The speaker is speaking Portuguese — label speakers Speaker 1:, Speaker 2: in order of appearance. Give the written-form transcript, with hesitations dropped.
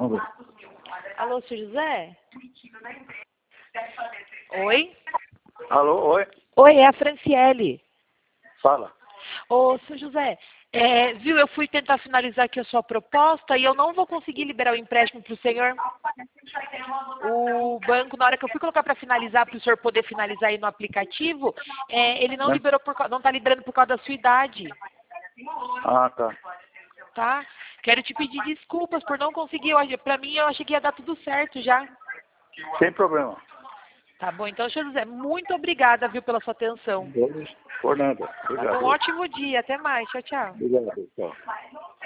Speaker 1: Vamos ver.
Speaker 2: Alô, seu José? Oi?
Speaker 1: Alô, oi?
Speaker 2: Oi, é a Franciele.
Speaker 1: Fala.
Speaker 2: Ô, seu José, viu, eu fui tentar finalizar aqui a sua proposta e eu não vou conseguir liberar o empréstimo para o senhor. O banco, na hora que eu fui colocar para finalizar, para o senhor poder finalizar aí no aplicativo, ele não liberou, não está liberando por causa da sua idade,
Speaker 1: Ah, tá.
Speaker 2: tá? Quero te pedir desculpas por não conseguir. Para mim, eu achei que ia dar tudo certo já.
Speaker 1: Sem problema.
Speaker 2: Tá bom, então, seu José, muito obrigada, viu, pela sua atenção.
Speaker 1: Por nada.
Speaker 2: Tá
Speaker 1: Obrigado.
Speaker 2: bom, ótimo dia, até mais, tchau, tchau.
Speaker 1: Obrigado. Tchau.